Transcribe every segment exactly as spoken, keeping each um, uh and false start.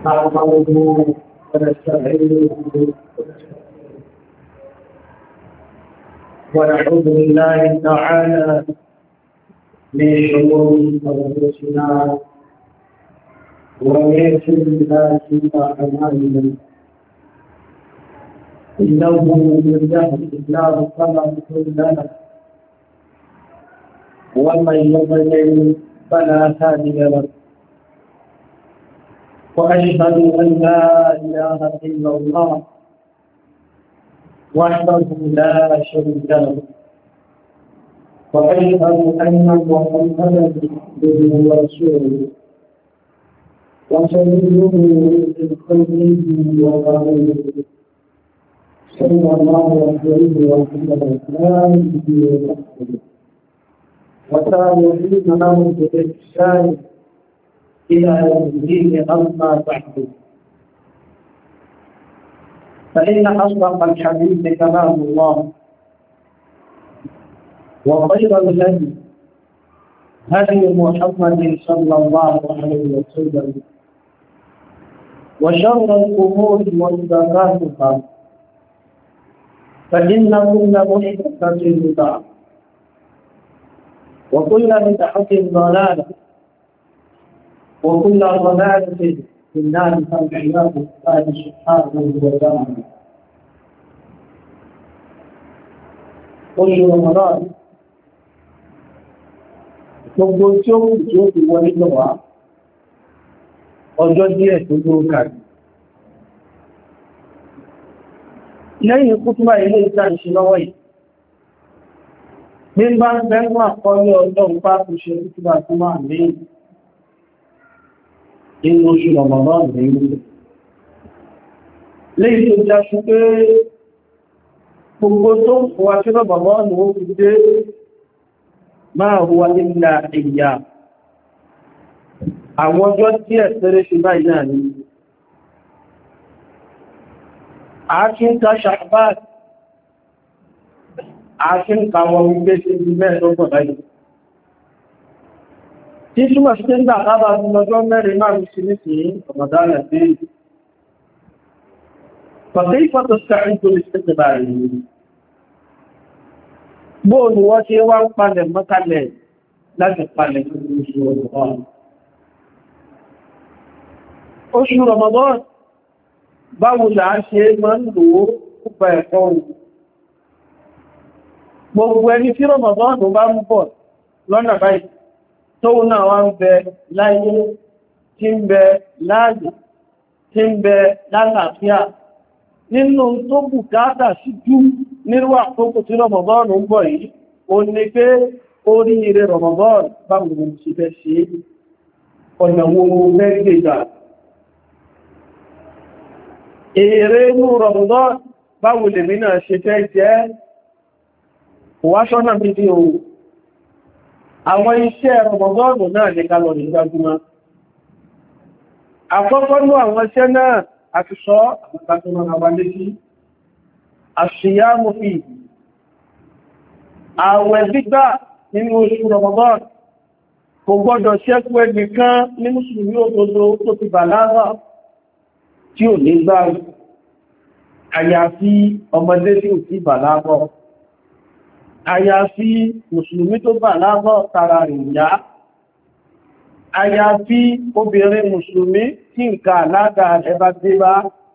نحمده ونستعينه ونعوذ بالله تعالى من شرور انفسنا ومن سيئات اعمالنا انه من يهده الله فلا مضل له ومن يضلل فلا هادي له واشهد ان لا اله الا الله وحده لا شريك له واشهد ان محمدا عبده ورسوله وصفيه من خلقه وقوله صلى الله عليه وسلم وتابعين له باحسان الى يوم الدين اما بعد فإن أصدق الحديث كلام الله وخير الهدي هدي محمد صلى الله عليه وسلم وشر الأمور محدثاتها فإن كل محدثة بدعة وكل بدعة ضلالة وكل ضلالة في النار فالعياذ بالله سبحانه وتعالى. oṣù Ramadan gbogbo tí ó kù tí ó fi wọlé lọ́wọ́ ọjọ́ díẹ̀ tó ló kàrí lẹ́yìn kútúbà ilé ìta ìṣẹ́ lọ́wọ́ yìí ní bá ń bẹ́rún àkọlé ọjọ́ ń pàtó ṣe kútúbà tó máa lẹ́yìn inú oṣù Ramadan lẹ́yìn lẹ́yìn tó já sí pé gbogbo tó wà tí Ramadan ní ó fi dé máa huwa illa ìyà àwọn ọjọ́ tí ẹ̀ tẹ́rẹ́ ṣe báyìí náà ní àákínká Ṣàbáàn àákínká wọn wípé sí ibi mẹ́ẹ̀dọ́gbọ̀n báyìí tí túnmọ̀ sí pé nígbà lábá lọ́jọ́ mẹ́rin máa rí sí ní sí Ramadan sí فكيف تستعد لاستقبال bóò ni wọ́n ṣe wá ń palẹ̀ mọ́kànlẹ̀ láti palẹ̀ oṣù Ramadan oṣù Ramadan báwo là á ṣe máa ń lò ó púpọ̀ ẹ̀kọ́ ohun gbogbo ẹni tí Ramadan bá ń bọ̀ lọ́nà báyìí tó náà wá ń bẹ láyé tí ń bẹ láàyè tí ń bẹ lálàáfíà nínú tó bùkátà sí jú nírú àkókò tí Ramadan ń bọ̀ yìí o ní pé orí ire Ramadan báwo ni ṣe fẹ́ ṣe ọ̀nà wo mẹ́gbẹ̀gbà èrè inú Ramadan báwo lè mí náà ṣe fẹ́ jẹ́ wáṣọ́nà bíbí o àwọn iṣẹ́ Ramadan náà ní ká lọ ní gbájúmọ́ àkọ́kọ́ ní àwọn iṣẹ́ náà àti sọ àpapàtàkùn àwọn létí àṣíyámù fi àwẹ̀ gbígbà nínú oṣù Ramadan kò gbọ́dọ̀ ṣẹ́kù ẹnìkan ní mùsùlùmí òdodo tó ti bàlágà tí ò ní gbà àyàfi ọmọdé tí ò ti bàlágà àyàfi mùsùlùmí tó bàlágà tara rẹ̀ yá àyàfi obìnrin mùsùlùmí tí nǹkan alága ẹba dé bá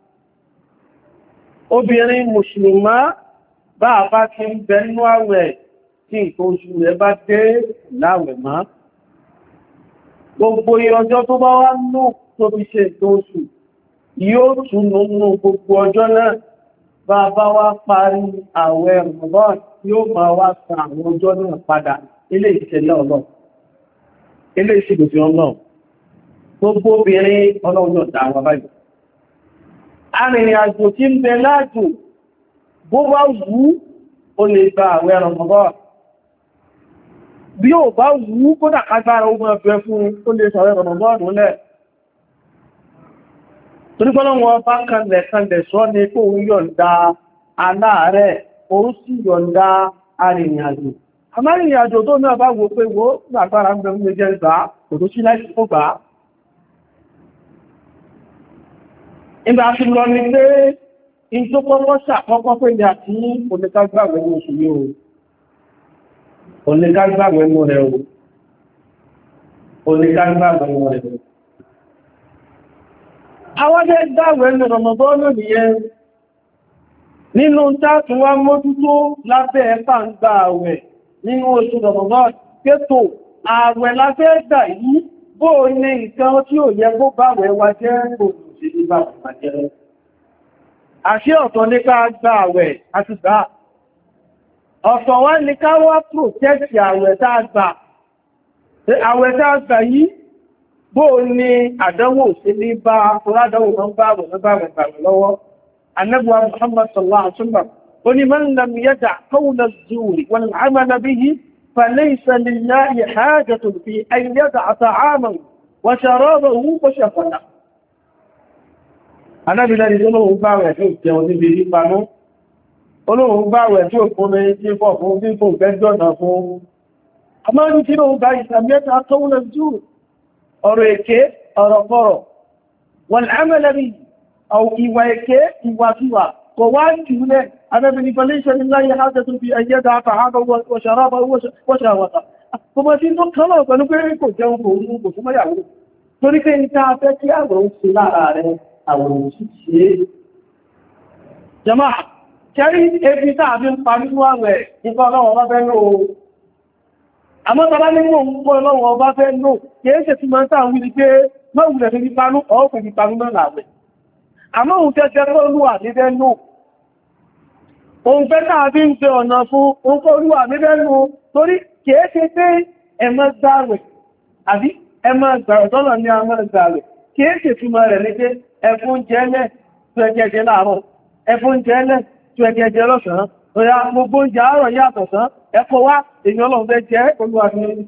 obìnrin mùsùlùmá bá bá ti ń bẹnú àwẹ̀ tí nǹkan oṣù rẹ̀ bá dé láwẹ̀ má gbogbo ọjọ́ tó bá wá nù tó fi ṣe nǹkan oṣù yóò tún nínú gbogbo ọjọ́ náà bá bá wá parí àwẹ̀ Ramadan yóò máa wá san àwọn ọjọ́ náà padà ilé ìṣẹ̀lẹ̀ ọlọ́run ilé ìṣègbè fi ọlọ́run gbogbo obìnrin ọlọ́run yóò dá àwọn báyìí arìnrìn àjò tí ń bẹ láàjò bó bá wù ó lè gba àwẹ̀ Ramadan bí ó bá wù kódà kágbára ó máa fẹ́ fún ó lè sọ̀rọ̀ Ramadan lẹ̀ torí pọ́lọ́wọ́ bá kanlẹ̀ kanlẹ̀ sọ ní kó ń yọ̀ǹda aláàárẹ̀ ó sì yọ̀ǹda arìnrìn àjò àmárìnrìn àjò tó náà bá wo pé wo lágbára ń bẹ mú jẹ́ ìgbà kò tó sí láìsí fún gbà ìgbà tí lọ ní pé in tó kọ́kọ́ ṣàkọ́kọ́ pé ní àti oníkágbàgbẹ̀ ní oṣù yóò oníkágbàgbẹ̀ mú rẹ̀ o oníkágbàgbẹ̀ mú rẹ̀ o àwọn jẹ́ gbàgbẹ̀ ní Ramadan nìyẹn nínú tààtù wá mójútó lábẹ́ ẹ̀fà ń gba àwẹ̀ nínú oṣù Ramadan kétò àwẹ̀ lábẹ́ ẹ̀gbà yìí bó ní nǹkan tí ò yẹ kó báwẹ̀ wá jẹ́ òṣèlú bá wà jẹ́ àṣẹ ọ̀tọ̀ ní ká gba àwẹ̀ àti gbà ọ̀tọ̀ wá ní ká wá protect àwẹ̀ tá a gbà àwẹ̀ tá a gbà yìí bó ní àdánwò sí ní bá ọládánwò náà bá àwẹ̀ náà bá àwẹ̀ gbà lọ́wọ́ Ànábì Muhammad sallallahu alaihi wasallam ó ní man lam yada' qawla az-zuri wal 'amala bihi falaysa lillahi hajatun fi an yada'a ta'amahu wa sharabahu wa shahwatahu Anábìlẹ̀ ni olóhun báwẹ̀ tí ó jẹun níbi nípanú, olóhun báwẹ̀ tí ó fún mi tí fọ́ fún bí fún gẹ́jọ́nà fún. A máa ní tí ó bá ìsàmẹ́ta tó ń lọ jú ọ̀rọ̀ èké ọ̀rọ̀ kọ̀rọ̀. Wal 'amala bihi ìwà èké ìwàkíwà kò wá jùlẹ̀ Anábìlẹ̀ falaysa lillahi hajatun fi an yada'a ta'amahu wa sharabahu wa shahwatahu. Kò mọ́ sí tó kọ́lọ̀ pẹ̀lú pé kò jẹun kò mú kò súnmọ́ yàwó. Torí pé ní ká fẹ́ kí àgbà ó ṣe lára rẹ̀ àwọn òṣìṣẹ́ jama'a kẹrí ebi tàbí ń parí wáwẹ̀ nípa ọlọ́wọ́ bá fẹ́ lò ó àmọ́ tàbá nínú òun ọlọ́wọ́ bá fẹ́ lò kìí ṣe tí ma ń tàà wí ní pé mọ́wùlẹ̀ fi panú ọ̀ọ́fẹ́ fi panú mẹ́rin àwẹ̀ àmọ́ òun tẹ́jẹ́ lọ́lúwà níbẹ̀ lò òun fẹ́ tàbí ń fẹ́ ọ̀nà fún olúwà níbẹ̀ lò torí kìí ṣe pé ẹmọ́ gbààwẹ̀ àbí ẹmọ́ gbàrọ̀tọ́lọ̀ ní àmọ́ gbààwẹ̀ kìí ṣe túnmọ̀ rẹ̀ ní pé ẹfún jẹ́lẹ̀ tó ẹgẹ́jẹ́ láàárọ̀ ẹfún jẹ́lẹ̀ tó ẹgẹ́jẹ́ lọ́sàn-án ọ̀yá gbogbo oúnjẹ àárọ̀ yàtọ̀ sán ẹkọ́ wá èyàn Ọlọ́run fẹ́ jẹ́ olúwàfin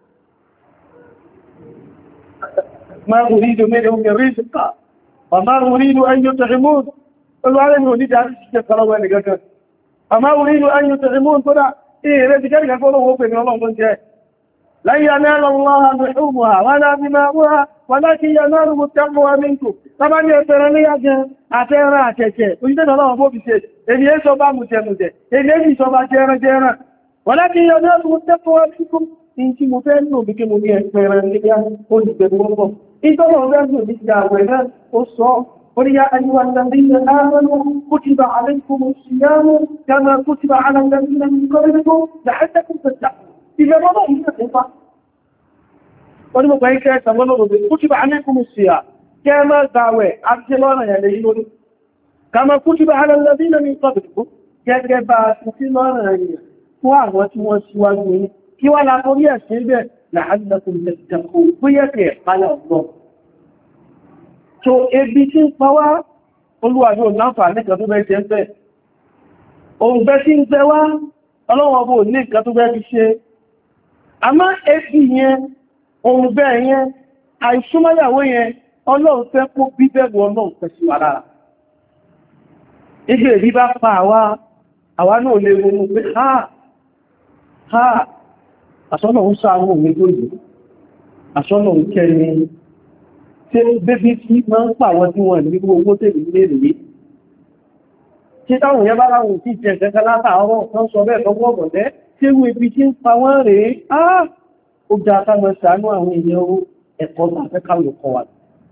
ma uridu minhum min rizqin wa ma uridu an yut'imun olúwàrẹ́mì onídà ṣíṣẹ́ kọlọ́wọ́ ẹni gẹ́gẹ́ àmá uridu an yut'imun kódà ìrẹ́ ti kẹ́rìkẹ́ fọ́lọ́wọ́ pẹ̀lú Ọlọ́run jẹ́ lan yanala Allaha luhumuha wala dima'uha walakin yanaluhu at-taqwa minkum tàbá ní ẹ̀fẹ̀rẹ̀ ní àjẹ́ àtẹ́rẹ àtẹ̀kẹ̀ òṣìṣẹ́ ọlọ́wọ́ bó fi ṣe èdè ẹ́ sọba mùjẹmùjẹ èdè èdè sọba jẹ́rẹ jẹ́rẹ walakin yanaluhu at-taqwa minkum in tí mo fẹ́ lò bí kí mo ní ẹ̀fẹ̀rẹ̀ ní olùgbẹ̀gbọ́gbọ̀ ìtọ́lọ̀ rẹ̀ lò ní ìyàwó ẹ̀rẹ́ ó sọ oríyá ayúwà alladhina amanu kutiba alaykumus siyamu kama kutiba ala alladhina min qablikum la'allakum tattaqun ìgbẹ̀gbọ́gbọ̀ ìṣẹ́ wọ́n mọ̀ pẹ̀lú kẹ́ ẹ̀sàn lọ́lọ́rọ̀ kútìbà alaykumus siyam kẹ́ mọ́ gbàwẹ̀ àti lọ́nà yẹ̀lẹ̀ yìí lórí kama kútìbà ala alladhina min qablikum gẹ́gẹ́ bá ti sí lọ́nà yẹ̀ fún àwọn tí wọ́n síwájú ní kí wá látorí ẹ̀sìn bẹ̀ la'allakum tattaqun bóyẹ́kẹ̀ pálẹ̀ ọ̀gbọ́n so ebi tí ń pa wá olúwàjú láǹfààní kan tó bẹ́ jẹ́ bẹ́ òun bẹ́ tí ń bẹ wá ọlọ́wọ́ bó ní nǹkan tó bẹ́ fi ṣe àmọ́ ebi yẹn ohun bẹ́ẹ̀ yẹn àìsúnmọ́yàwó yẹn Ọlọ́run fẹ́ kó bíbẹ̀rù Ọlọ́run fẹ́ sí wà lára. Igbe rí bá pa àwa àwa náà lè ronú pé ha ha àṣọ́nà ń sáàrùn òun tó yìí àṣọ́nà ń kẹni tí bébí tí máa ń pàwọn tí wọ́n ní owó tèbí lè rí. Tí táwọn yẹn bá ráhùn tí jẹ gẹ́gẹ́ látàárọ̀ kan sọ bẹ́ẹ̀ lọ́wọ́ ọ̀gọ̀dẹ́ tí wọ́n ibi tí ń pa wọ́n rèé ah ó já kámọ́ ṣàánú àwọn èèyàn ó ẹ̀kọ́ tàfẹ́ káwò kọ́ wa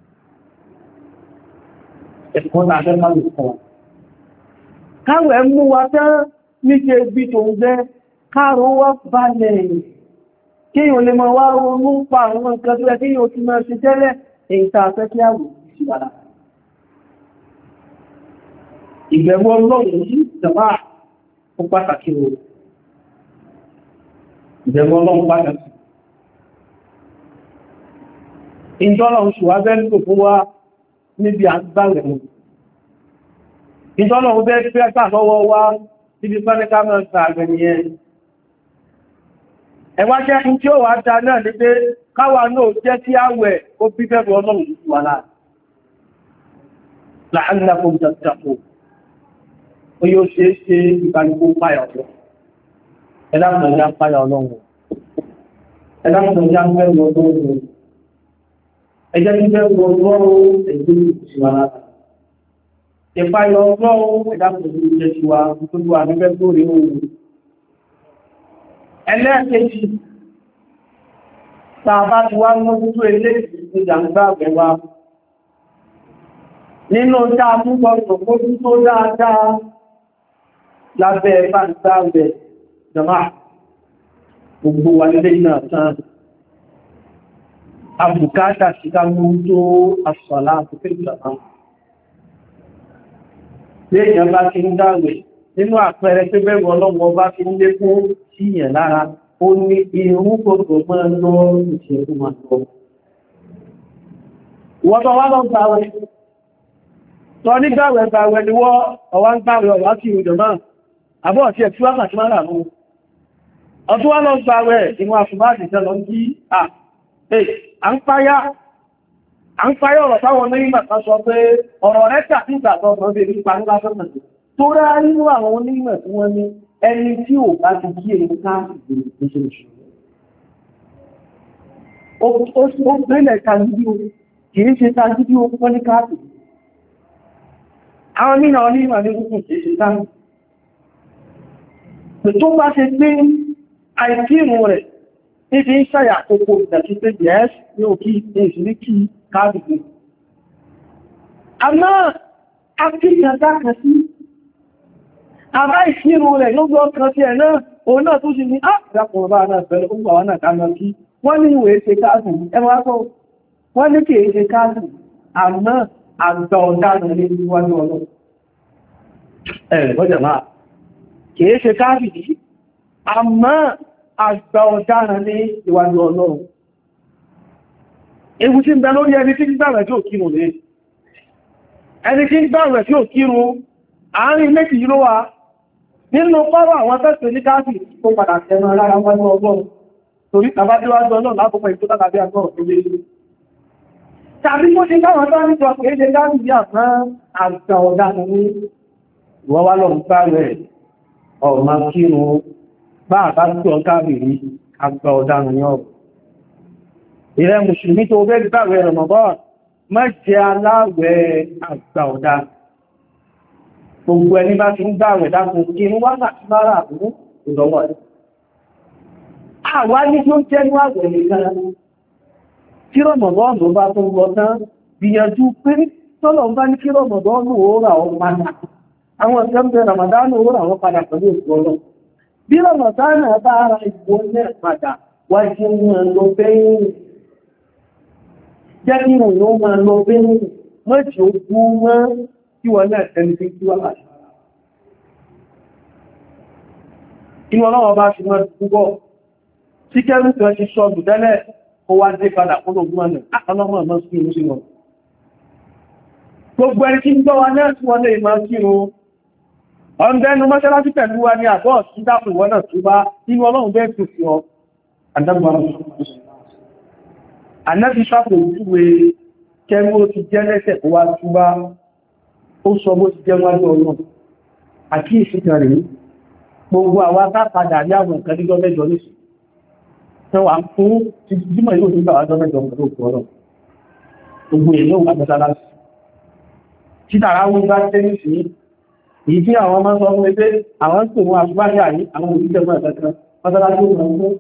ẹ̀kọ́ tàfẹ́ káwò kọ́ wa káwẹ̀ mú wa tán níje bí tó ń jẹ́ káàrò wá balẹ̀ kí yíò lè mọ̀ wá ronú pa àwọn nǹkan tó yẹ kí yíò ti máa ṣe tẹ́lẹ̀ èyí tàfẹ́ kí àwò sí wà lára ìbẹ̀rù Ọlọ́run yìí jàmá ó pàtàkì o ìbẹ̀rù Ọlọ́run pàtàkì ìjọ́lọ̀ oṣù wá bẹ́ lò fún wa níbi àgbàrẹ̀ mú. Ìjọ́lọ̀ bẹ́ fẹ́ gbà lọ́wọ́ wá níbi pẹ́lẹ́ká mọ́ ṣàgbẹ̀ nìyẹn. Ẹwà jẹ́ kí tí ó wà dá náà ní pé káwà náà jẹ́ tí àwẹ̀ ó bí bẹ́rù Ọlọ́run wà láà. La'allakum tattaqun. Ó yóò ṣe é ṣe ìbánikó páyà ọ̀pọ̀. Ẹlápùn ìyá páyà Ọlọ́run. Ẹlápùn ìyá mẹ́rin Ọlọ́run. Ẹjẹ́ tí bẹ́rù Ọlọ́run ẹgbẹ́ ìṣúwà láta. ìpayọ̀ ọlọ́run ìdápòlú jẹ́ ti wa tó wà nígbẹ́ tó rí ohun ẹlẹ́ẹ̀kejì tàbá ti wá mọ́jútó ilé ìjàngbà àgbẹ̀wà nínú dáa múgbọ́sọ̀ mójútó dáadáa lábẹ́ ẹ̀fà ìgbàgbẹ̀ jọmá gbogbo wà nílé náà tán àbùkátà sí ká mójútó àṣọ̀lá àti ìjọba léèyàn bá ti ń dáwẹ̀ nínú àpẹẹrẹ pé bẹ̀rù ọlọ́wọ́ bá fi ń lékún síyàn lára ó ní irú gbogbo máa lọ ìṣẹ́kú máa lọ. Wọ́n tọ́ wá lọ gbàwẹ̀ tọ́ ní gbàwẹ̀ gbàwẹ̀ ni wọ́n ọwá ń gbàwẹ̀ ọ̀wá kí ìrìnjọ náà àbọ́ ọ̀tí ẹ̀tí wákàtí máa rà mú ọdún wá lọ gbàwẹ̀ ìwọ̀n àfùmáàdì tẹ́ lọ jí à ń páyá à ń páyá ọ̀rọ̀ táwọn onímọ̀ kan sọ pé ọ̀rọ̀ rẹ̀ tàbí ìgbàtọ̀ ọ̀rọ̀ bèèrè nípa nípa sọ́nà tó rá nínú àwọn onímọ̀ tí wọ́n ní ẹni tí ò bá ti kí èyí káàkiri ìṣẹ́lẹ̀ṣẹ́ ó gbẹ́lẹ̀ tàbí kìí ṣe tàbí ó pọ́ ní káàkiri àwọn mínà onímọ̀ ní kúkú kìí ṣe tàbí tó bá ṣe pé àìkírun rẹ̀ níbi ń ṣàyà àkókò ìdàtí pé yes ní òkí ìṣìlẹ̀ kí káàkiri àmọ́ akíkà dákà sí àbá ìṣirò rẹ̀ ló gbọ́ kan sí ẹ̀ náà òun náà tó ṣe ní àpapọ̀ bá náà pẹ̀lú gbogbo àwọn náà kánà kí wọ́n ní ìwé ṣe káàkù ẹwà kọ́ wọ́n ní kìí ṣe káàkù àmọ́ àgbà ọ̀daràn ní ìwájú ọlọ́run ẹ̀rẹ̀ bọ́jà máa kìí ṣe káàkù àmọ́ àgbà ọ̀daràn ní ìwájú ọlọ́run ewu tí ń bẹ lórí ẹni tí ń gbàwẹ̀ tí ò kírun ní ẹni tí ń gbàwẹ̀ tí ò kírun àárín méjì yìí ló wà nínú pọ́rọ̀ àwọn tẹ́sẹ̀ ní káàkiri tó padà tẹnu alára wájú ọgbọ́n torí tàbádíwájú ọlọ́run lápapọ̀ ètò tàbí agbọ́rọ̀ tó lé tàbí kó ṣe káwọn tó ní jọ kéèṣe káàkiri àpán àgbà ọ̀daràn ní wọ́n wá lọ bá rẹ̀ ọ̀rọ̀ kírun bá àbá tí ọ káàkiri àgbà ọ̀daràn ní ọ̀rọ̀ ìrẹ́ mùsùlùmí tó bẹ́ẹ̀ bá rẹ̀ Ramadan má jẹ́ aláwẹ̀ àgbà ọ̀daràn gbogbo ẹni bá ti ń gbà rẹ̀ dákùn kí ní wákàtí mára àbúrú ìdọ̀wọ̀ rẹ̀. Àwa ní tí ó jẹ́ ní àwẹ̀ nìkan tí rọ̀mọ̀dọ́nù bá tó lọ tán gbìyànjú pé tọ́lọ̀ bá ní kí rọ̀mọ̀dọ́nù ó rà ọ padà àwọn ọ̀sẹ̀ ramadánù ó rà wọ́n padà pẹ̀lú ètò ọlọ́ bí ramadánù bá ara ìgbò náà padà wá sí wọn lọ bẹ́yìn jẹ́ kí wọn máa lọ bẹ́yìn mọ́jì ó kú mọ́ kí wọ́n náà ẹni tí kí wọ́n láti. Inú ọlọ́wọ́ bá ṣe mọ́ púpọ̀ tí kẹ́rù kan ti sọ gùdẹ́lẹ̀ ó wá dé padà fún ogun ọ̀nà àkọlọ́mọ̀ ọmọ sí inú sí wọn. Gbogbo ẹni tí ń gbọ́ wa náà tí wọ́n lè máa kí wọn. Ọ̀ndẹ́nu mọ́ṣáláṣí pẹ̀lú wa ní àgọ́ sí dápò ìwọ́n náà tó bá inú ọlọ́run bẹ́ẹ̀ tó fi ọ. Ànábì sápò ìjúwe kẹ́rù ó ti jẹ́ lẹ́sẹ̀ tó wá túbá ó sọ bó ti jẹ́ wájú ọlọ́run àkí ìsìnkà rẹ̀ gbogbo àwọn akápadà ní àwọn nǹkan díjọ́ mẹ́jọ ní ṣẹ́wà fún ti jímọ̀ yóò nígbà wájọ́ mẹ́jọ pẹ̀lú òkú ọ̀rọ̀ gbogbo èèyàn wà mẹ́sàlá títàrà wọ́n bá tẹ́ ní sí èyí tí àwọn máa sọ fún ẹgbẹ́ àwọn tó mú àṣùgbárí àyí àwọn òṣìṣẹ́ mọ́ ẹ̀kẹ́kẹ́ mọ́sálá tó mọ̀ fún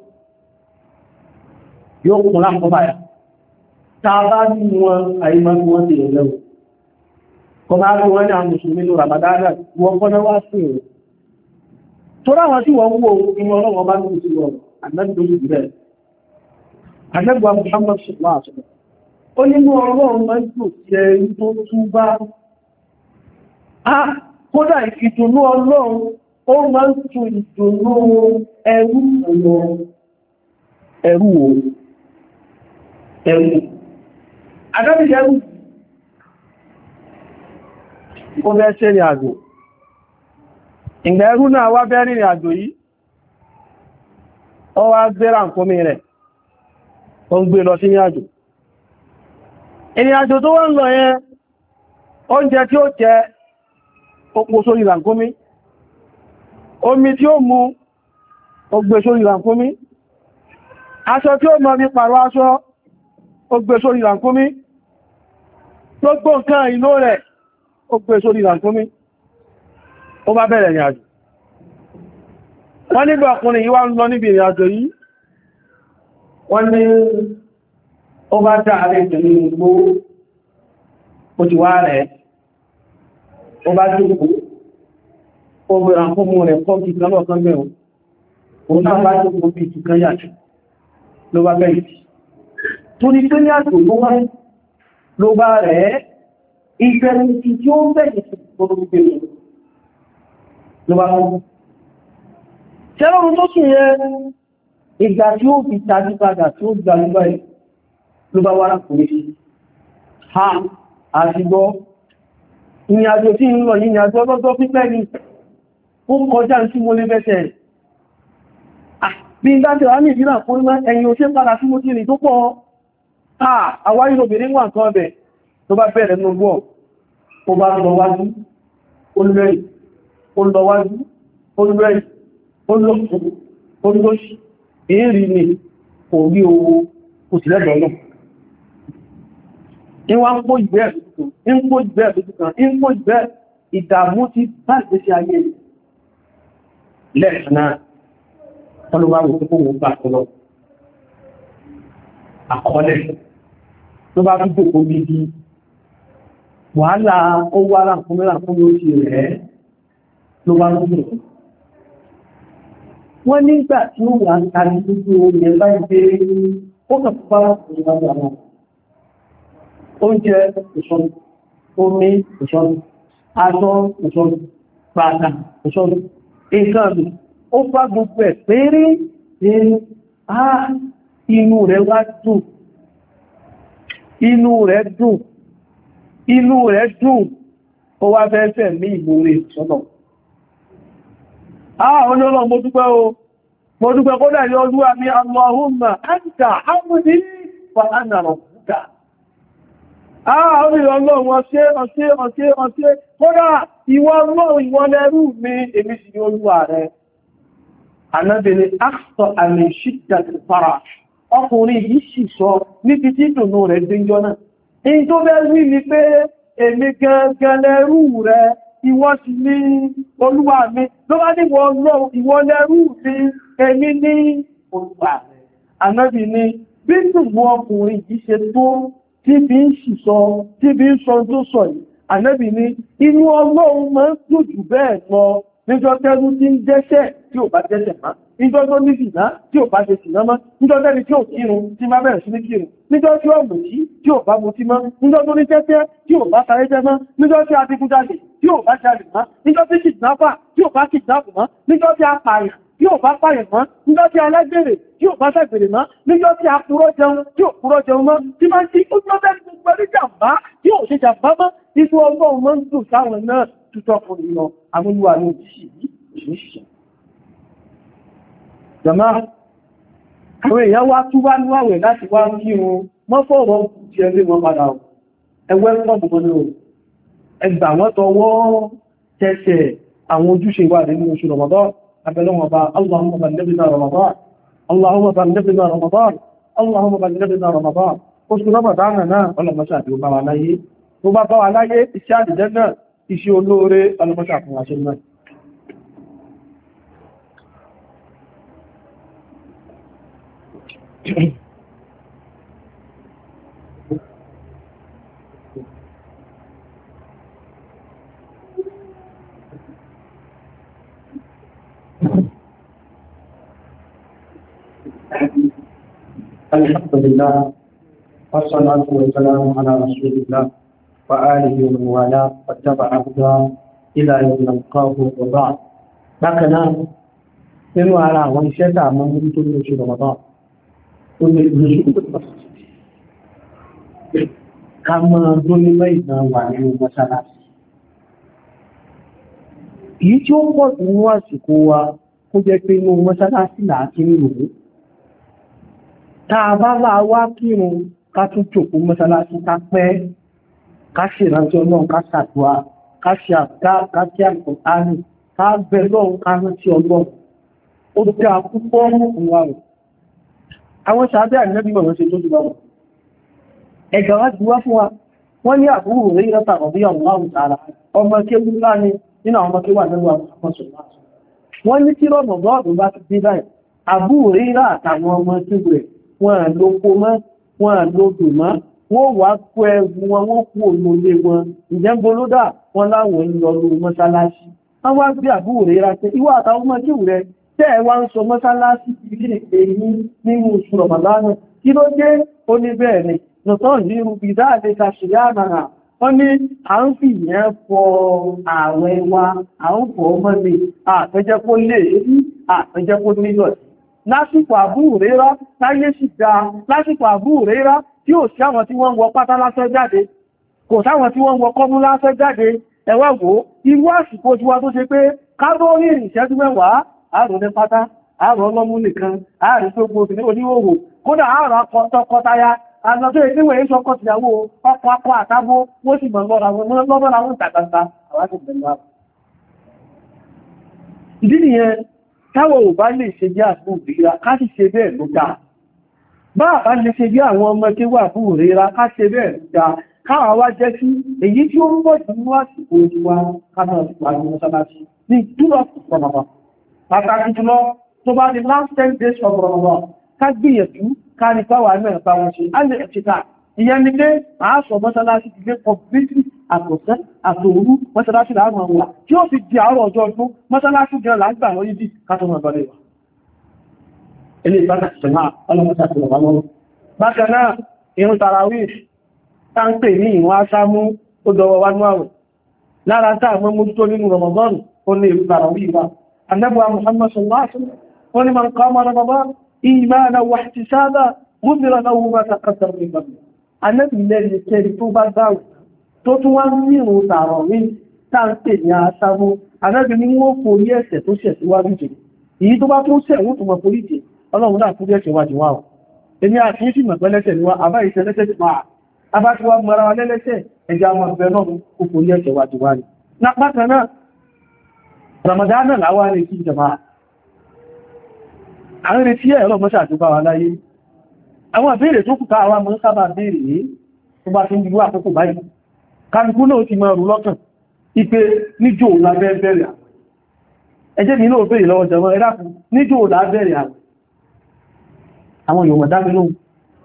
yóò kún láàpọ̀ báyà tá a bá ní wọn àyímọ́ tí wọ́n ti rẹ̀ lẹ́wọ̀ kọmọ àrí wọ́n ní àwọn mùsùlùmí ló ramadana wọ́n kọ́nà wá sí ẹ̀ tó ráwọn tí wọ́n wó inú ọlọ́wọ́ bá ní ìsìnkú ànábì rẹ̀ ànábì Muhammad sallallahu alaihi wasallam ó nínú ọlọ́run máa ń tò sí ẹni tó túbá á kódà ìdùnnú ọlọ́run ó máa ń tò ìdùnnú ẹrú ẹrú ẹrú ànábì ẹrú ó bẹ́ ṣe rìn àjò ìgbà ẹrú náà wá bẹ́ rìn àjò yìí ó wá gbéra nǹkómi rẹ̀ ó ń gbé lọ sí ní àjò ìrìn àjò tó wọ́n lọ yẹn oúnjẹ tí ó jẹ ó sórí ràǹkómi omi tí ó mu ó gbé sórí ràǹkómi aṣọ tí ó mọ́ bí pàrọ̀ aṣọ ó gbé sórí ràǹkómi gbogbo nǹkan ìlò rẹ̀ ó gbé sórí ìrànkúnmí ó bá bẹ̀rẹ̀ ìrìn àjò wọ́n nígbà ọkùnrin yìí wá ń lọ níbi ìrìn àjò yìí wọ́n ní ó bá dá ààrẹ ìtẹ̀lú ìgbó ó ti wá rẹ̀ ó bá jókòó ó gbẹ̀rẹ̀ àkómú rẹ̀ kọ́ kí kan lọ́ọ̀kan bẹ̀rún ó náà bá jókòó bí i kan yàtọ̀ ló bá bẹ̀rẹ̀ tó ní pé yàtọ̀ ló wá ló bá rẹ̀ ìgbẹ̀rẹ̀ tí ó bẹ̀rẹ̀ sí gbogbo gbẹ̀rẹ̀ ló bá mú ṣẹ́rọ̀rùn tó sùn yẹ ìgbà tí ó fi tajú padà tí ó gbà nígbà ẹ̀ ló bá wá kùnrin sí ha àṣìgbọ́ ìrìnàjò tí ń lọ ìrìnàjò ọlọ́jọ́ pípẹ́ ni ó kọjá tí mo lè bẹ́tẹ̀ bí i dájọ́ àmì ìdínà fún ìmọ̀ ẹ̀yìn ò ṣe padà sí mo ti rìn tó pọ̀ àwá ìlòbìnrin wà nǹkan ọbẹ̀ tó bá bẹ̀rẹ̀ lọ́gbọ́ ó bá lọ wájú olùrẹ́yìn olùlọ́wájú olùrẹ́yìn olùlọ́sí èrí ni kò rí owó kò sí lẹ́gbẹ̀ẹ́ náà ìwà ń kó ìgbẹ́ ẹ̀dùkùn ń kó ìgbẹ́ ìdàmú ti bá ìgbésí ayé lẹ́ẹ̀kanáà ọlọ́wàwò tó kó wọ́n bá tọ́lọ́ àkọọ́lẹ̀ tó bá fíjò kó bí bí wàhálà ó wá ránkúnmẹ́rà fún ló ti rẹ̀ ló bá rúgbò wọ́n nígbà tí ó wà ń tàbí gbogbo oúnjẹ báyìí pé ó kàn fún bára fún ìwádìí àwọn oúnjẹ ìṣọ́nù omi ìṣọ́nù aṣọ ìṣọ́nù pàtà ìṣọ́nù ìṣọ́nù ó bá gbogbo ẹ̀ péré ní á inú rẹ̀ wá dùn inú rẹ̀ dùn inú rẹ̀ dùn ó wá fẹ́ fẹ́ mí ìmúre sọ́nà ah olóòrùn mo dúpẹ́ o mo dúpẹ́ kó dà ní olúwa mi Allahumma anta hamdi wa ana rabbuka ah olóòrùn ọlọ́run ọṣẹ́ ọṣẹ́ ọṣẹ́ ọṣẹ́ kódà ìwọ ọlọ́run ìwọ lẹ́rú mi èmi sì ni olúwa rẹ̀ anábìnrin akṣọ àmì ṣíkà ti fara ọkùnrin yìí sì sọ níbi tí ìdùnnú rẹ̀ déjọ́ náà èyí tó bẹ́ rí ni pé èmi gẹ́gẹ́ lẹ́rú rẹ̀ ìwọ sì ní olúwa mi ló bá ní ìwọ lẹ́rú mi èmi ní olúwa rẹ̀ anábì ni bí ìdùnnú ọkùnrin yìí ṣe tó tí bí ń ṣìṣọ́ tí bí ń sọ tó sọ yìí anábì ni inú ọlọ́run máa ń dùn jù bẹ́ẹ̀ lọ níjọ́ tẹ́rú tí ń dẹ́ṣẹ̀ tí ò bá dẹ́ṣẹ̀ má níjọ́ tó ní ìná tí ò bá ṣe ṣìná mọ́ níjọ́ tẹ́ni tí ò kírun tí má bẹ̀rẹ̀ sí ní kírun níjọ́ tí ó mú sí tí ò bá mutí mọ́ níjọ́ tó ní tẹ́tẹ́ tí ò bá sáré jẹ mọ́ níjọ́ tí adigunjalè tí ò bá jalè mọ́ níjọ́ tí kìdnápà tí ò bá kìdnápù mọ́ níjọ́ tí apààyàn tí ò bá pààyàn mọ́ níjọ́ tí alágbèrè tí ò bá ṣàgbèrè mọ́ níjọ́ tí apurọ́ jẹun tí ò purọ́ jẹun mọ́ tí máa ń tí ó jọ́ bẹ́ẹ̀ gbogbo ẹni jàmbá tí ò ṣe jàmbá mọ́ nínú ọgbọ́n mọ́ ń dùn sáwọn náà tútọ́ fún ìlọ amúlúwà ní òṣìṣẹ́. Jàmá, àwọn èèyàn wá tú wá níwàwẹ̀ láti wá kí wọn mọ́ fọ́rọ̀ ti ẹgbẹ́ wọn padà ẹwẹ́ pọ̀pọ̀ ní o. Ẹgbà wọ́n tọwọ́ tẹ́sẹ̀ àwọn ojúṣe wà nínú oṣù Ramadan, abẹ́lọ́wọ̀n bá Allahumma ballighna Ramadan, Allahumma ballighna Ramadan, Allahumma ballighna Ramadan. Oṣù Ramadan náà ọlọ́mọṣà àti ọba wa láyé. Tó bá bá wa láyé iṣẹ́ àdìjẹ́ náà iṣẹ́ olóore ọlọ́mọṣà fún wa ṣe náà. Alhamdulillah, wassalatu wassalamu ala rasulillah wa alihi wa man wala wattaba'a hudahu ila yawmil nalqahu wa ba'd. Bákan náà, nínú ara àwọn iṣẹ́ tá mọ́ ní tó ní oṣù Ramadan ó lè lóṣù ká máa tó nílẹ̀ ìdán wà nínú mọ́sálásí. Èyí tí ó pọ̀ nínú àsìkò wa kó jẹ́ pé inú mọ́sálásí láti ń lò ó. Táa bá láà wá kírun ká tún jòkó mọ́sálásí ká pẹ́, ká ṣe ìrántí Ọlọ́run ká ṣàdúrà, ká ṣe àdá, ká kí Al-Qur'ani, ká bẹ lọ́run ká rántí Ọlọ́run. Ó dá púpọ̀ fún wa rẹ̀. Àwọn ṣàbẹ́ ànílẹ́bí mọ̀ ṣe tó jùlọ wọn. Ẹgbà wá ti wá fún wa, wọ́n ní Abu Hurairah radiyallahu ta'ala ọmọ kéwú ńlá ni nínú àwọn ọmọ kéwú àdẹ́wà wọ́n ní tí Ramadan bá ti dé báyìí Abu Hurairah àtàwọn ọmọ kéwú rẹ̀ wọ́n lóko mọ́ wọ́n lódò mọ́ wọ́n wá kó ẹrù wọn wọ́n kú òmòlé wọn ìjẹ́ bolódà wọn láwọn ń lọ lórí mọ́sálásí wọ́n wá gbé Abu Hurairah pé ìwọ àtàwọn ọmọ kéwú rẹ̀ tẹ́ ẹ wá ń sọ mọ́sálásí ìdílé èyí nínú oṣù Ramadan kí ló dé ó ní bẹ́ẹ̀ ni nùtọ́ ní rúbí dáadé ka ṣe yáàmàrà wọ́n ní à ń fi ìyẹn fọ ààwẹ̀ wa à ń fọ mọ́lẹ̀ àpẹjẹ́ kó lè rí àpẹjẹ́ kó nílọ̀ lásìkò Abu Hurairah láyé sì dá lásìkò Abu Hurairah tí ò sí àwọn tí wọ́n wọ pátá lásán jáde kò sáwọn tí wọ́n wọ kọ́mú lásán jáde ẹ wá wò irú àsìkò tí wá tó ṣe pé kábọ́ọ̀rì ìṣẹ́jú mẹ́wàá àrùn ní pátá àrùn ọlọ́mú nìkan àrùn tó gbogbo ní oníhòhò kódà àrùn akọtọkọtaya àlọ́tọ́ ìdíwẹ̀ èso ọkọ̀ tìyàwó ọkọ̀ akọ̀ àtàbó wọ́n sì mọ̀ lọ́ra wọn tàbátà àwọn ìgbẹ̀lá. ìdí nìyẹn táwọn ò bá lè ṣe bí àfún ìrírá ká sì ṣe bẹ́ẹ̀ ló dáa bá bá lè ṣe bí àwọn ọmọ tí wà fún ìrírá ká ṣe bẹ́ẹ̀ ló dáa káwà wá jẹ́ sí èyí tí ó ń bọ̀ jù ní àsìkò ìwà kábọ̀ ìpàdé mọ́sálásí ní túnlọ̀ pọ̀pọ̀pọ̀ pàtàkì jùlọ tó bá di last ten days of Ramadan ká gbìyànjú ká ní pàwà mẹ́rin bá wọn ṣe alẹ́ ẹ̀ṣẹ́ta ìyẹn ni pé àásọ mọ́sálásí ti gbé completely àtọ̀sẹ́ àtòrú mọ́sálásí láàrín wà tí ó fi di àárọ̀ ọjọ́ ọdún mọ́sálásí jẹ́ lágbà lọ yìí kátọ́mọ̀ ìbálẹ̀ wà ilé ìbákàtí ṣẹ̀má ọlọ́mọ́sálásí wà lọ́wọ́ bákan náà irun tarawih tá ń pè ní ìwọ̀n aṣámú ó dọwọ́ wá ní àwẹ̀ lára táà mọ́ mójútó nínú Ramadan ó ní ìlú tarawih wa annabuwa Muhammad sallallahu alaihi wasallam wọ́n ni man qama Ramadan imanan wa ihtisaban ghufira lahu ma taqaddama min dhanbihi annabi lẹ́ni kẹrì tó bá dáwẹ̀ tó tún wá ní ìrùn tarawih tá ń pè ní aṣámú annabi ní wọ́n forí ẹ̀ṣẹ̀ tó ṣẹ̀ síwájú jẹ èyí tó bá tún ṣẹ̀ wọ́n tó mọ̀ forí jẹ ọlọ́run náà forí ẹ̀ṣẹ̀ wájú wá èmi àti ìsìn mọ̀pẹ́lẹ́ṣẹ̀ ni wá àbá ìṣẹ́lẹ́ṣẹ̀ ti máa abátiwá mara wa lẹ́lẹ́ṣẹ̀ ẹja ọmọ ọ̀fẹ́ náà kò kò ní ẹ̀ṣẹ̀ wájú wá ní. Lápáta náà, Ramadana láwá rẹ̀ kí jẹma. Àwọn retí ẹ̀ ọlọ́mọ́sà tó bá wa láyé. Àwọn àbẹ́rẹ̀ tó kùta àwọn mọ́ sábà bèèrè ní tó bá fi ń dúró àkókò báyìí. Kálukú náà ti máa rú lọ́kàn, ipé níjò lábẹ́ bẹ̀rẹ̀ àwọn. Ẹjẹ́ mi náà bèèrè lọ́wọ́ jẹmọ́ ẹ̀dàkùn níjò lábẹ́rẹ̀ àwọn. Àwọn yòmọ̀ dámi lóhun.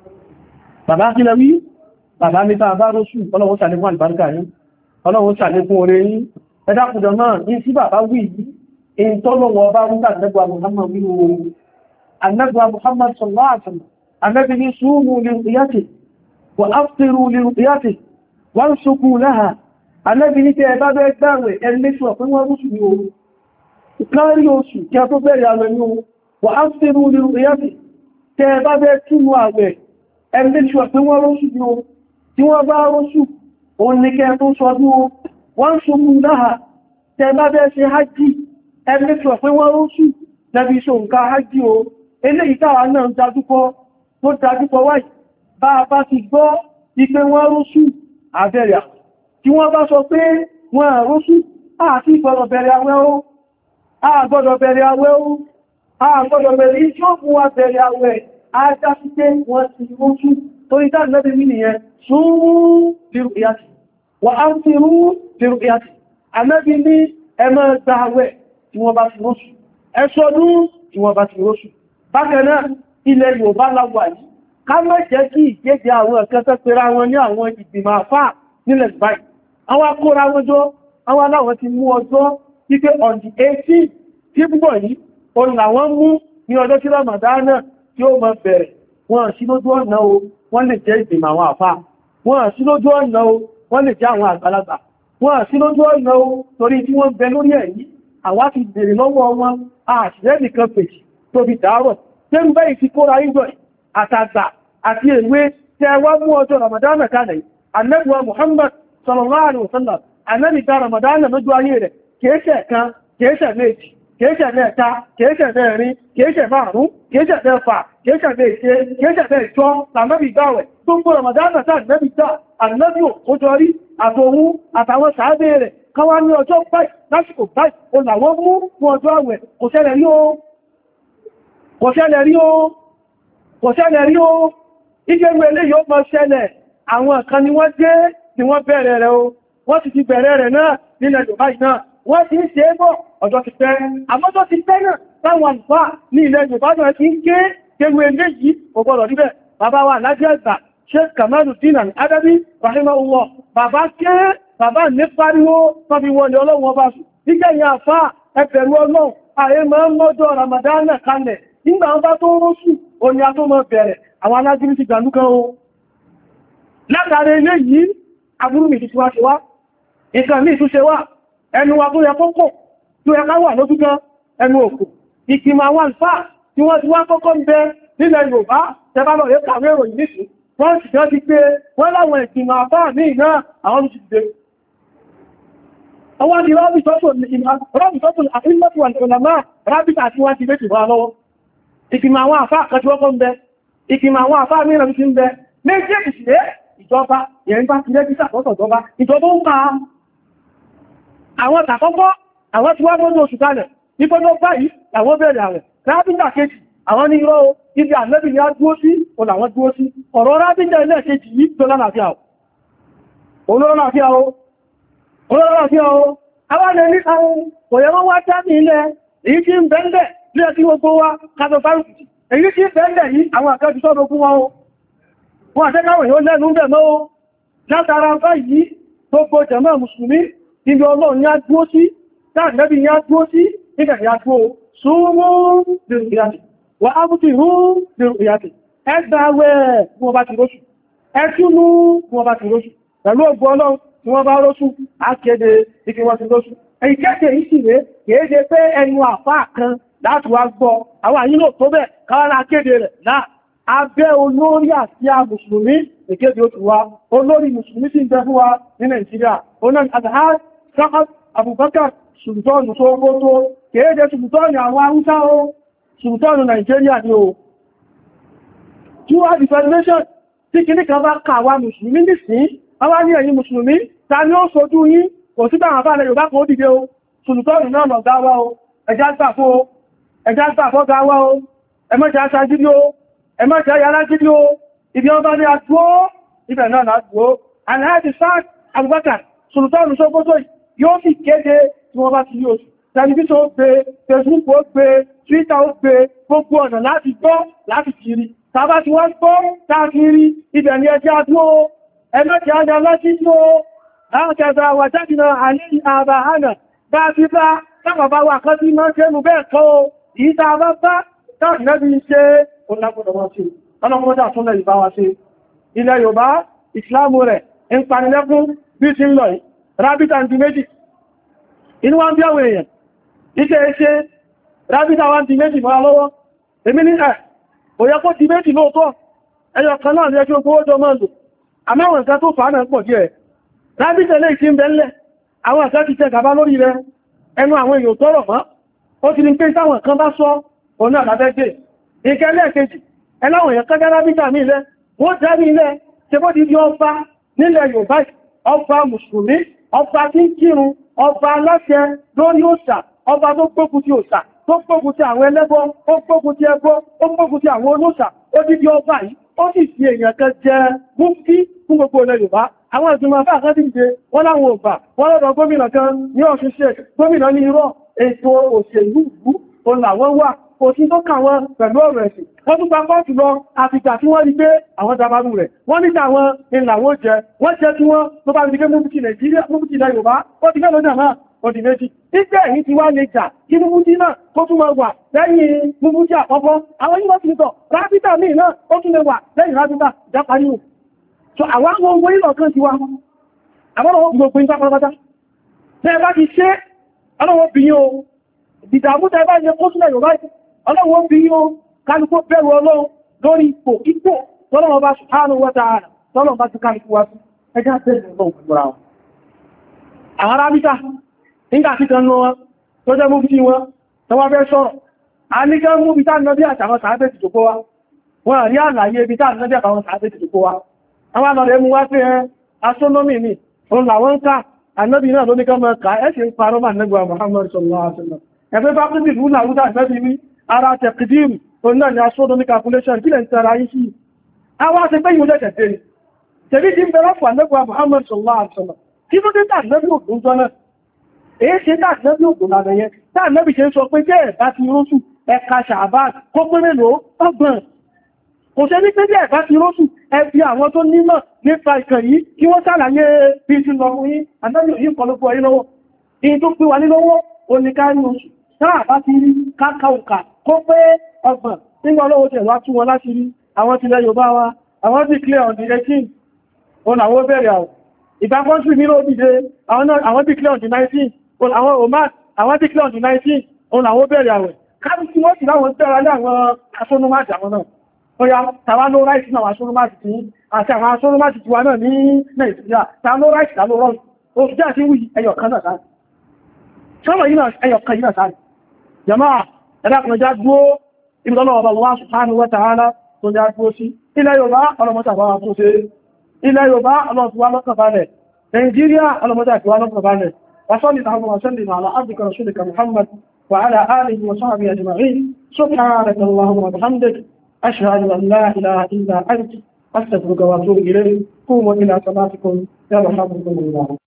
Bàbá kí lẹ wí? Bàbá ní tàbá róṣù ọlọ́wọ́ sàlékún àlùbáríkà yìí, ọlọ́wọ́ sàlékún oore yìí, ẹ̀dàkùdọ̀ náà ní sí bàbá wí yìí, èyí tọ́lọ́wọ́ bá rúgbà nẹ́gbà Muhammad wí ooo. Anẹ́gbà Muhammad sallallahu alaihi wasallam, anẹ́bí ní súnmù liruyati, wa aftiru liruyati, wa nsuku laha, anẹ́bí ní tẹ́ bá bẹ́ gbàwẹ̀ ẹlẹ́sùn ọ̀pẹ́ wọ́n rúṣù ní ooo. Ìkárí oṣù kí a tó bẹ̀rẹ̀ àwẹ̀ ní ooo, wa aftiru liruyati, tẹ́ bá bẹ́ túnú àwẹ̀ ẹlẹ́sùn ọ̀pẹ́ wọ́n rúṣù ní ooo. Tí wọ́n bá rọ́ṣù, òun ní kẹ́ tó sọdún o, wọ́n ṣogbù láha, tẹ bá bẹ́ ṣe hajji, ẹgbẹ́sọ̀ pé wọ́n rọ́ṣù, tẹbí ṣo nǹkan hajji o, eléyìí táwa náà dájúkọ, tó dájúkọ wáyìí, bá bá ti gbọ́ ipé wọ́n rọ́ṣù, àbẹ̀rẹ̀. Tí wọ́n bá sọ pé wọ́n rọ́ṣù, àti ìgbọ́dọ̀ bẹ̀rẹ̀ àwẹ̀ o, àgbọ́dọ̀ bẹ̀rẹ̀ àwẹ̀ o, àgbọ́dọ̀ bẹ̀rẹ̀ ìjọ́ fún wa bẹ̀rẹ̀ àwẹ̀, ajá sí pé wọ́n ti rọ́ṣù, torí tá lẹ́bí mi nìyẹn ṣúrú fírù ìyàtì wà á ń fírù fírù ìyàtì àmẹ́bí ní ẹmọ́ gbàwẹ̀ tí wọ́n bá ti róṣù ẹṣọ́dún tí wọ́n bá ti róṣù bákan náà ilẹ̀ Yorùbá láwà yìí ká má jẹ́ kí ìkéde àwọn ẹ̀kẹ́kẹ́ pera wọn ní àwọn ìgbìmọ̀ àfà nílẹ̀ báyìí àwọn akóra wọn jọ àwọn aláwọ̀ ti mú ọjọ́ wípé on the eighteenth tí púpọ̀ yìí òun làwọn mú ní ọjọ́ tí Ramadana tí ó máa bẹ̀rẹ̀ wọn sí lójú ọ̀nà o wọ́n lè jẹ́ ìgbìmọ̀ àwọn àfá wọ́n sí lójú ọ̀nà o wọ́n lè jẹ́ àwọn àgbàlagbà wọ́n sí lójú ọ̀nà o torí tí wọ́n bẹ lórí èyí àwa ti bèèrè lọ́wọ́ wọn àṣìṣẹ́ nìkan pèsì tó fi dárọ̀ tẹ́rù bẹ́ẹ̀ ti kóra ìjọ àtàgbà àti èwe tẹ́ wá mú ọjọ́ Ramadana kalẹ̀ Ànábì wa Muhammad sallallahu alaihi wasallam Ànábì dá Ramadana lójú ayé rẹ̀ kéèṣẹ̀ kan kéèṣẹ̀ méjì kéèṣẹ̀ mẹ́ta kéèṣẹ̀ mẹ́rin kéèṣẹ̀ márùn-ún kéèṣẹ̀ mẹ́fà kéèṣẹ̀ méje kéèṣẹ̀ mẹ́jọ lànàbì dáwẹ̀ tó ń bọ́ Ramadana sáà nẹ́bì dá ànàbì òkójọ rí àtòhun àtàwọn sàábẹ̀ rẹ̀ káwá ní ọjọ́ báyìí lásìkò báyìí o làwọn mú fún ọjọ́ àwẹ̀ kò ṣẹlẹ̀ rí o kò ṣẹlẹ̀ rí o kò ṣẹlẹ̀ rí o ìgbẹ̀rù ilé yóò mọ́ ṣẹlẹ̀ àwọn kan ni wọ́n dé ni wọ́n bẹ̀rẹ̀ rẹ̀ o wọ́n ti ti bẹ̀rẹ̀ rẹ̀ náà nílẹ̀ Yorùbá náà wọ́n ti ń ṣe é bọ̀ ọjọ́ ti pẹ́ àmọ́jọ́ ti pẹ́ náà láwọn àlùfáà ní ilẹ̀ Yorùbá náà ti ń ké kéwú eléyìí kò gbọdọ̀ níbẹ̀ bàbá wa lájẹ́ ẹ̀gbà Sheikh Kamaluddin Al-Adabi rahimahullah bàbá ké bàbá ní pariwo tọ́bí wọlé ọlọ́run ọba sùn nígbẹ̀yìn àfá ẹgbẹ̀rú ọlọ́run ààrẹ máa ń lọ́jọ́ Ramadan kalẹ̀ nígbà wọn bá tó rọ́sù òní a tó mọ́ bẹ̀rẹ̀ àwọn alájírí ti gbàlú kan o látàrí ilé yìí aburú mi ti wá ṣe wá nǹkan ní ìtúnṣe wá ẹnu wa tó yẹ kọ́kọ́ tó yẹ ká wà lójú kan ẹnu òkú ìkìmọ̀ àwọn àlùfáà tí wọ́n ti wá kọ́kọ́ ń bẹ nílẹ̀ Yorùbá tẹ́bálọ̀ yẹ kàwé ìròyìn nìsí wọ́n sì jọ ti pé wọ́n láwọn ìkìmọ̀ àfáà ní ìná àwọn olùsìdè ọwọ́ ni rọ́bì tọ́tù àìlọ́tù àìlọ́mà rábìtà tí wọ́n ti lé ti wá lọ́wọ́ ìkìmọ̀ àwọn àfáà kan tí wọ́n kọ́ ń bẹ ìkìmọ̀ àwọn àfáà mìíràn ti ń bẹ méjèèjì sí ìjọba ìyẹn bá ti lẹ́bí sàkọ́tọ̀ ìjọba ìjọba ń pa àwọn tàkọ́kọ́ àwọn tí wọ́n mọ́ oṣù kalẹ̀ nígbọ́dọ̀ báyìí àwọn bẹ̀rẹ̀ àwẹ̀ rábìtà kejì àwọn ní irọ́ ibi àlẹ́bì ni a dúó sí olàwọn dúó sí ọ̀rọ̀ rábìtà ilẹ̀ kejì yìí tó lánàáfíà o olóòrànfíà o àwọn ẹni àwọn òyẹ̀wọ́ wá jáde ilẹ̀ èyí tí ń bẹ́ẹ̀lẹ̀ ní ẹ̀kí gbogbo wa kàtọ̀ fárúkì èyí tí ń bẹ́ẹ̀lẹ̀ yìí àwọn àkẹ́jù sọ́dọ̀ fún wọn o wọ́n àtẹ́kàwẹ̀ yóò lẹ́nu bẹ̀ mọ́ o látara báyìí gbogbo jàmáà mùsùlùmí ibi ọlọ́run ní á dúó sí táàdẹ́bì ní á dúó sí nígbẹ̀ ní á dúó súnmọ́ lérò ìyàtì wà á bútí rú lérò ìyàtì ẹgbàwẹ̀ bí wọ́n bá ti róṣù ẹtúnú bí wọ́n bá ti róṣù pẹ̀lú ògbọ́ ọlọ́run tí wọ́n bá róṣù á kéde ìkí wọ́n ti róṣù ẹ̀yíkẹ́kẹ́ ìsìnwé kìí ṣe pé ẹnu àfáà kan láti wá gbọ́ àwọn àyílò tó bẹ̀ káwàrá kéde rẹ̀ náà abẹ́ olórí àti a mùsùlùmí ìkéde ó ti wá olórí mùsùlùmí sí ń bẹ fún wa ní Nàìjíríà onáà Azhar Sa'ad Abubakar Sultanu tó kó tó kéde Sultanu àwọn Haúsá o Sultanu Nàìjíríà ni o Jùwà Defederation tí kìí kan bá kàwà mùsùlùmí nìsín àwọn ní ẹ̀yin mùsùlùmí ta ni ó sojú yín kò sí bá àfáà Yorùbá kan ó dìde o Sultanu náà lọ gáwá o ẹjá gbà fún o ẹjá gbà fọ́ gáwá o ẹmọ́jà aṣájídí o ẹmọ́jà yàrá jídí o ibi ọba ní àdúó ibẹ̀ náà àdúó Alhaji Sa'ad Abubakar Sultanu Sókótó yóò fi kéde tí wọ́n bá ti yóò tẹlifíṣọ́ ó gbé Facebook ó gbé Twitter ó gbé gbogbo ọ̀nà láti gbọ́ láti kiri tàbá ti wọ́n gbọ́ káàkiri ibẹ̀ ni ẹjẹ́ àdúó ẹmọ́jà ajá láti yóò هكذا وجدنا عليه آباءنا بابا كما بوا قديما كانوا بيقوا إذا بابا كان نبي شيء قلنا قد واسي أنا قد أصنع البواسي إلى يوبا إسلام ورẹ̀ ń pani lẹ́kún bí ti ń lọ yìí rabbit and méjì inú wa ń bí àwọn èèyàn iṣẹ́ iṣẹ́ rabbit and méjì mọ́ lọ́wọ́ èmi ní ẹ̀ òyẹ kó ti méjì lóòtọ́ ẹyọ kan náà ní ẹjọ́ owó jọ mọ́ lò àmẹ́wọ̀n nǹkan tó fà á náà pọ̀ díẹ̀ rábítẹ̀ lè ṣe ń bẹ̀lẹ̀ àwọn àṣẹ́ ti tẹ gàbá lórí rẹ ẹnu àwọn èèyàn tọ́rọ̀ mọ́ ó ti ní pé táwọn kan bá sọ ọ̀nà àdábẹ́gbẹ̀ ìkẹ́lẹ̀ kejì ẹláwọn èèyàn kẹ́gẹ́ rábítà ní ilẹ̀ wọ́n jẹ́ ní ilẹ̀ ṣe bó ti di ọba nílẹ̀ Yorùbá ọba mùsùlùmí ọba tí ń kírun ọba aláṣẹ lórí òṣà ọba tó gbógun ti òṣà tó gbógun ti àwọn ẹlẹ́bọ ó gbógun ti ẹbọ ó gbógun ti àwọn olóṣà ó ti di ọba yìí ó sì fi èèyàn kan jẹ mufti fún gbogbo ilẹ̀ Yorùbá àwọn ìgbìmọ̀ àfáà kan dìde wọ́n láwọn ògbà wọ́n lọ́dọ̀ gómìnà kan ní Ọ̀ṣun ṣe gómìnà ní irọ́ ètò òṣèlú ìlú òun làwọn wà kò sí tó kàn wọn pẹ̀lú ọ̀rọ̀ ẹ̀sìn wọ́n tún gba kọ́ọ̀tù lọ àfìgbà tí wọ́n rí pé àwọn dabarú rẹ̀ wọ́n níta àwọn ìlàwó jẹ wọ́n jẹ́ tí wọ́n tó bá rí pé múbùtì Nàìjíríà múbùtì ilẹ̀ Yorùbá ó ti gẹ́lọ́dà náà ó di méjì ìgbẹ́ èyí ti wá lè jà kí múbùtì náà tó tún máa wà lẹ́yìn múbùtì àkọ́kọ́ àwọn yíwọ́ ti tọ̀ rábítà míì náà ó tún lè wà lẹ́yìn rábítà jáparíwò so àwọn àwọn owó ìlọ̀ kan ti wá àwọn ọmọ gbogbo ìgbà pátápátá tẹ́ bá ti ṣe ọlọ́wọ́ bí yíò ìdàmú tẹ́ bá yẹ kó sílẹ̀ Yorùbá ọlọ́wọ́ bí yíò kálùkó bẹ̀rù Ọlọ́run lórí ipò ipò tọ́lọ́wọ́ bá subhanahu wa ta'ala tọ́lọ́wọ́ bá ti kálùkú wá sí ẹjá tẹ́lẹ̀ Ọlọ́run fúnra wọn àwọn arábíkà nígbà tí kan wọn tó jẹ́ mú bí wọn tọwọ́ fẹ́ sọ̀rọ̀ a ní kẹ́ mú bí tá nọ́bí àtàwọn sàábẹ̀ ti jòkó wa wọ́n rí àlàyé bí tá nọ́bí àtàwọn sàábẹ̀ ti jòkó wa àwọn alọ́rẹ̀ mú wá pé ẹ astronomy ni òun làwọn ń ká ànábì náà ló ní kán mọ́ ká ẹ́sì ń parọ́ mà nẹ́gbà Muhammad sallallahu alaihi wasallam ẹgbẹ́ bá pín ìlú làwúdà ànábì ní ara tẹ̀kìdìrù òun náà ni astronomy calculation kílẹ̀ ń tẹ́ra yí sí àwọn àti pé ìwọ́n jẹ́ tẹ̀tẹ̀ tẹ̀lé tí ń bẹ̀rẹ̀ fún àlẹ́gbà Muhammad sallallahu alaihi wasallam kí ló dé tà nẹ́bí ògùn jọ náà èé ṣe tà nẹ́bí ògùn lára yẹn tà nẹ́bí ṣe ń sọ pé jẹ́ ẹ̀bá ti róṣù ẹ̀ka ṣàbáà kó péré lò ọgbọ̀n kò ṣe ní pé jẹ́ ẹ̀bá ti róṣù ẹbí àwọn tó nímọ̀ nípa ìkàn yìí kí wọ́n ṣàlàyé bí ti lọ fún yín àtẹ́bí yìí kọ́ ló fọ́ yín lọ́wọ́ èyí tó pé wà ní lọ́wọ́ oníkárí oṣù táà bá ti rí káka òkà kó pé ọgbọ̀n nígbà olówó tẹ̀ wá tún wọn láti rí àwọn tilẹ̀ Yorùbá wa àwọn ti clear on the eighteenth òun àwọn bẹ̀rẹ̀ àwọ̀ ìgbàkọ́nsù ní ló dìde àwọn ti clear on the nineteenth òun àwọn Oman àwọn ti clear on the nineteenth òun àwọn bẹ̀rẹ̀ àwẹ̀ káàkiri tí wọ́n ti láwọn tẹ́ra ní àwọn astronomers àwọn náà ọya tàwa ló ráìsì náà astronomers ti àti àwọn astronomers ti wà náà ní Nàìjíríà tàwa ló ráìsì tàwa ló rọ́ọ̀sì òṣìṣẹ́ àti wí ẹyọ kan náà sáré sọ́rọ̀ yìí náà ẹyọ kan yìí náà sáré jama'a ẹ̀dàkùnjá dúó ìbìtọ́lọ̀ ọba Allah subhanahu wa ta'ala tó já dúó sí ilẹ̀ Yorùbá ọlọ́mọ́ta bá wà tó ṣe ilẹ̀ Yorùbá ọlọ́mọ́ta lọ́kàn balẹ̀ Nàìjíríà ọlọ́mọ́ta fi wá lọ́kàn balẹ̀ وصلي اللهم وسلم على عبدك ورسولك محمد وعلى آله وصحبه أجمعين سبحانك اللهم وبحمدك أشهد أن لا إله إلا أنت أستغفرك وأتوب إليك قوموا إلى صلاتكم يرحمكم الله